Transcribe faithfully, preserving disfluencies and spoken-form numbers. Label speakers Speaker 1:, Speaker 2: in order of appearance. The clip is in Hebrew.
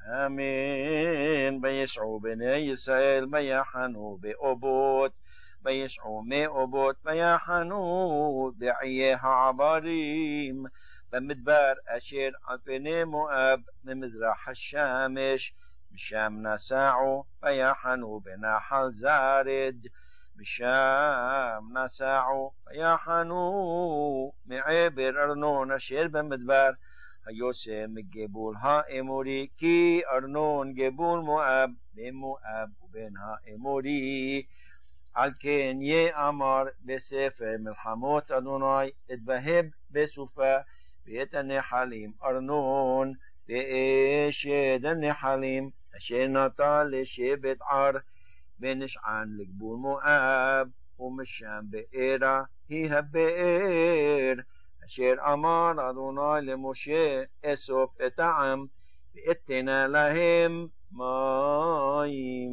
Speaker 1: אמן. וישעו בני ישראל ויחנו באובות, וישעו מאובות ויחנו בעיי העברים, במדבר אשר על פני מואב ממזרח השמש, משם נסעו ויחנו בנחל זרד, משם נסעו ויחנו מעבר ארנון אשר במדבר, היוצא מגבול האמורי, כי ארנון גבול מואב בין מואב ובין האמורי. על כן יאמר בספר מלחמות אדוני, אתבהב בסופה ואת הנחלים ארנון, ואשד הנחלים אשר נטל לשבט ער, ונשען לגבול מואב, ומשם בארה היא הבאר, אשר אמר אדוני למשה, אסוף את העם ואתנה להם מים.